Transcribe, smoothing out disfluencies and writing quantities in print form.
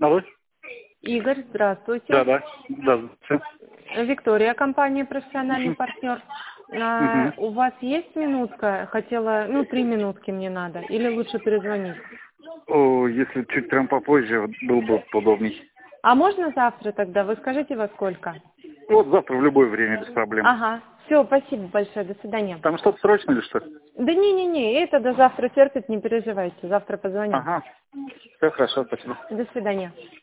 Алло? Игорь, здравствуйте. Да. Здравствуйте. Виктория, компания «Профессиональный партнер». У вас есть минутка? Хотела, 3 минутки мне надо. Или лучше перезвонить? Если чуть прям попозже, было бы удобней. А можно завтра тогда? Вы скажите, во сколько? Вот завтра в любое время, без проблем. Ага. Все, спасибо большое. До свидания. Там что-то срочно или что? Да не, это до завтра терпит, не переживайте. Завтра позвоню. Ага. Все хорошо, спасибо. До свидания.